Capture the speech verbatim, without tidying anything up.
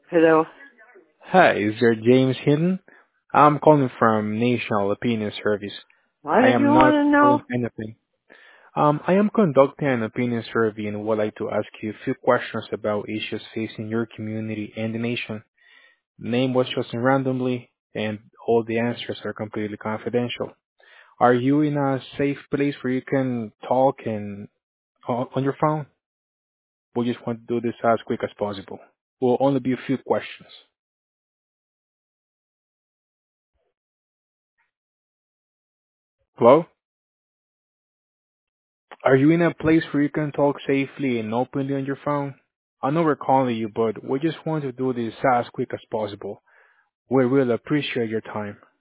Hello. Hi, is there James Hinton? I'm calling from National Opinion Service. What I did you am want not to calling know? for anything. Um, I am conducting an opinion survey and would like to ask you a few questions about issues facing your community and the nation. Name was chosen randomly, and all the answers are completely confidential. Are you in a safe place where you can talk and on on your phone? We just want to do this as quick as possible. Will only be a few questions. Hello? Are you in a place where you can talk safely and openly on your phone? I know we're calling you, but we just want to do this as quick as possible. We really appreciate your time.